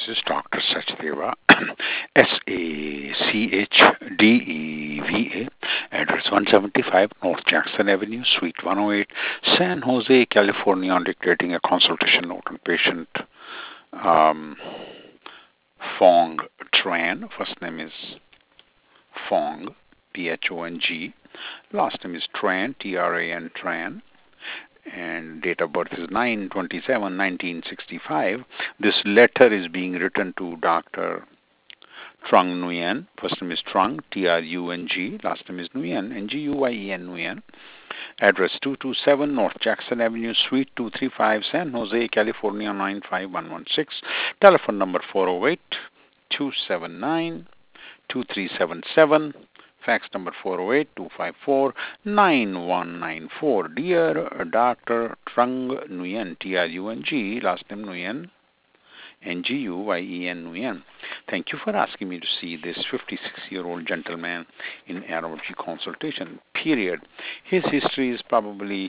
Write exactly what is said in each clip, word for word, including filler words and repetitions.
This is Doctor Sachdeva, S A C H D E V A, address one seventy-five North Jackson Avenue, Suite one oh eight, San Jose, California, dictating a consultation note on patient um, Phong Tran. First name is Phong, P H O N G. Last name is Tran, T R A N, Tran. And date of birth is nine twenty-seven nineteen sixty-five. This letter is being written to Doctor Trung Nguyen. First name is Trung, T R U N G. Last name is Nguyen, N G U Y E N, Nguyen. Address two twenty-seven North Jackson Avenue, Suite two thirty-five, San Jose, California nine five one one six. Telephone number four oh eight, two seven nine, two three seven seven. Fax number four oh eight, two five four, nine one nine four. Dear Doctor Trung Nguyen, T R U N G, last name Nguyen, N G U Y E N, Nguyen. Thank you for asking me to see this fifty-six-year-old gentleman in allergy consultation, period. His history is probably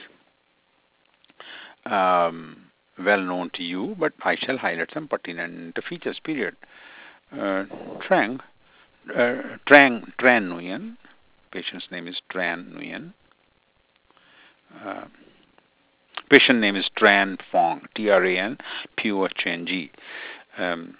um, well known to you, but I shall highlight some pertinent features, period. Uh, Trang Uh, Tran, Tran Nguyen. Patient's name is Tran Nguyen. Uh, patient name is Tran Phong, T R A N P O H N G. Um,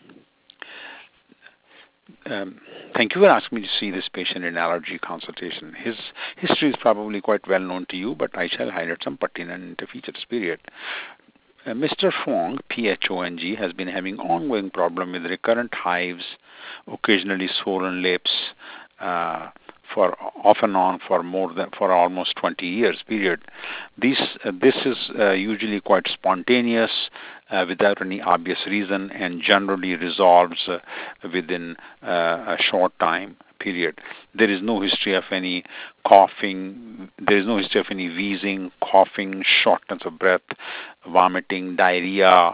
um, thank you for asking me to see this patient in allergy consultation. His history is probably quite well known to you, but I shall highlight some pertinent features, period. Uh, Mister Phong, P H O N G, has been having ongoing problem with recurrent hives, occasionally swollen lips, uh, for off and on for more than for almost twenty years period. This uh, this is uh, usually quite spontaneous, uh, without any obvious reason, and generally resolves uh, within uh, a short time period. There is no history of any coughing. There is no history of any wheezing, coughing, shortness of breath, vomiting, diarrhea,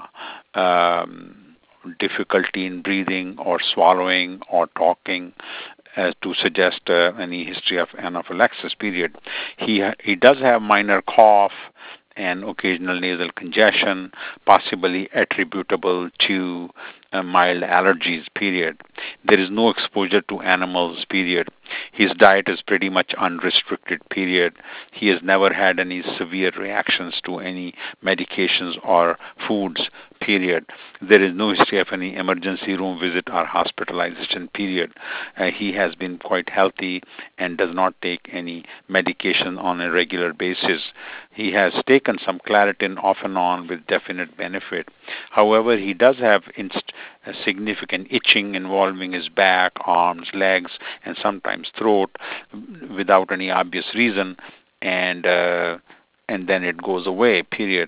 um, difficulty in breathing or swallowing or talking, as to suggest uh, any history of anaphylaxis, period. He ha- he does have minor cough and occasional nasal congestion, possibly attributable to uh, mild allergies, period. There is no exposure to animals, period. His diet is pretty much unrestricted, period. He has never had any severe reactions to any medications or foods, period. There is no history of any emergency room visit or hospitalization, period. Uh, he has been quite healthy and does not take any medication on a regular basis. He has taken some Claritin off and on with definite benefit. However, he does have inst- a significant itching involving his back, arms, legs, and sometimes throat without any obvious reason, and uh, and then it goes away, period.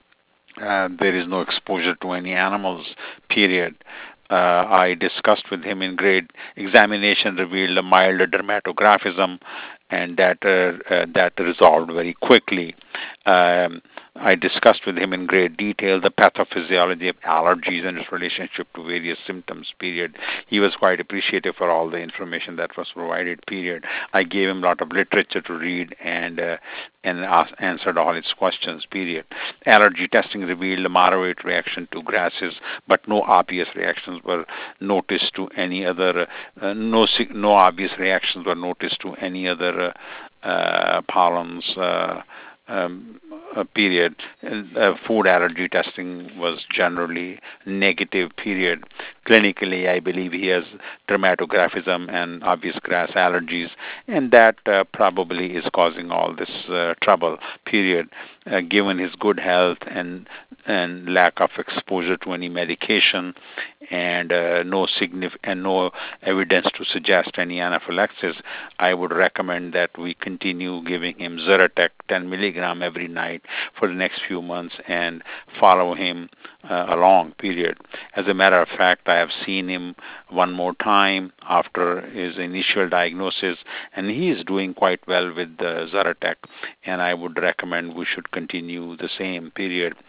Uh, there is no exposure to any animals, period. Uh, I discussed with him in grade examination revealed a mild dermatographism, and that uh, uh, that resolved very quickly. Um, I discussed with him in great detail the pathophysiology of allergies and its relationship to various symptoms, period. He was quite appreciative for all the information that was provided, period. I gave him a lot of literature to read and uh, and asked, answered all his questions, period. Allergy testing revealed a moderate reaction to grasses, but no obvious reactions were noticed to any other, uh, no, no obvious reactions were noticed to any other uh, uh, pollens, uh, um, uh, period. Uh, food allergy testing was generally negative, period. Clinically, I believe he has dermatographism and obvious grass allergies, and that uh, probably is causing all this uh, trouble, period. Uh, given his good health and and lack of exposure to any medication, and uh, no signif- and no evidence to suggest any anaphylaxis, I would recommend that we continue giving him Zyrtec ten milligram every night for the next few months and follow him uh, along, period. As a matter of fact, I have seen him one more time after his initial diagnosis, and he is doing quite well with the Zyrtec, and I would recommend we should continue the same, period.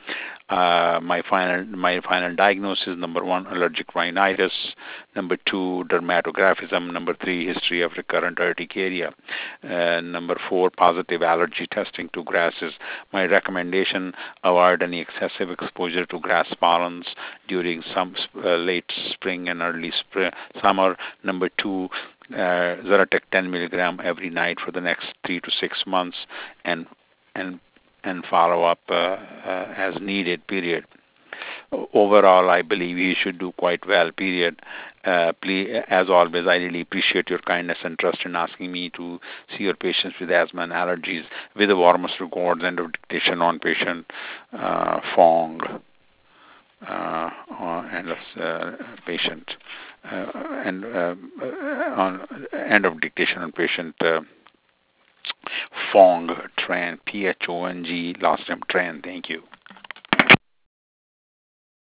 Uh, my final my final diagnosis: number one, allergic rhinitis; number two, dermatographism; number three, history of recurrent urticaria; uh, number four, positive allergy testing to grasses. My recommendation: avoid any excessive exposure to grass pollens during some uh, late spring and early spring, summer. Number two, uh, Zyrtec ten milligram every night for the next three to six months, and and and follow up uh, uh, as needed. Period. Overall, I believe you should do quite well. Period. Uh, please, as always, I really appreciate your kindness and trust in asking me to see your patients with asthma and allergies. With the warmest regards, end of dictation on patient uh, Fong uh, and uh, patient uh, and uh, on end of dictation on patient uh, Fong Tran, P H O N G, last name Tran. Thank you.